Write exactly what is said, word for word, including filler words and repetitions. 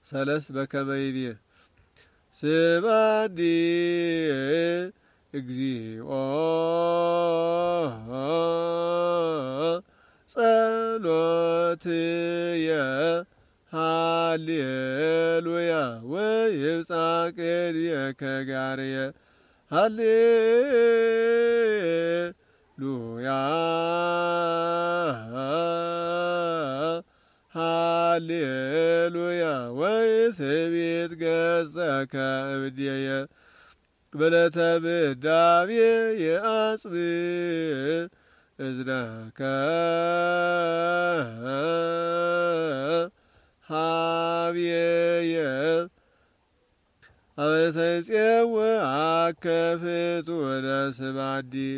ሰለስት በከመ ይቤ ስማኒ እግዚኦ ጸሎትየ ሃሌሉያ ወይብጻሕ ቅድሜከ ጋርየ ሃሌሉያ ሃሌሉያ ወይትቤት ገጸከ እምኔየ በለተ ምዳቤ የአጽብ እዝነከ ሀብየየ አበተጼወ አከ ፍጡነ ስማኒ